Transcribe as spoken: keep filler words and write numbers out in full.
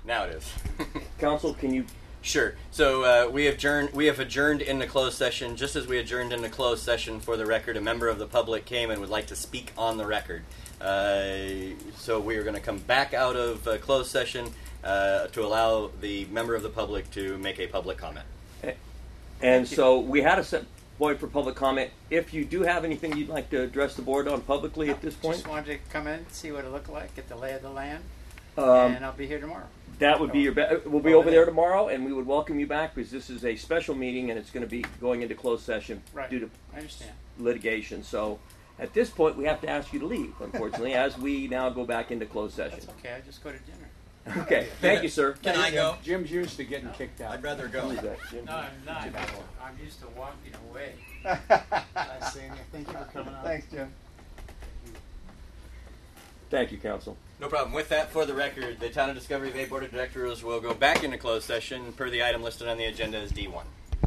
Now it is. Council, can you? Sure. So uh, we have adjourned. We have adjourned into closed session. Just as we adjourned into closed session, for the record, a member of the public came and would like to speak on the record. Uh, so we are going to come back out of uh, closed session uh, to allow the member of the public to make a public comment. And so we had a set point for public comment. If you do have anything you'd like to address the board on publicly at this point, Just wanted to come in, see what it looked like, get the lay of the land, um, and I'll be here tomorrow. that would be your. Be- we'll be over there tomorrow, and we would welcome you back because this is a special meeting and it's going to be going into closed session Right. due to I understand. litigation. So at this point, we have to ask you to leave, unfortunately, as we now go back into closed session. That's okay. I just go to dinner. Okay, thank you, sir. Can I go? Jim's used to getting kicked out. I'd rather go. Who's that, Jim? No, I'm not. I'm used to walking away. Nice seeing you. Thank you for coming out. Thanks, Jim. Thank you, Council. No problem. With that, for the record, the Town of Discovery Bay Board of Directors will go back into closed session per the item listed on the agenda as D one.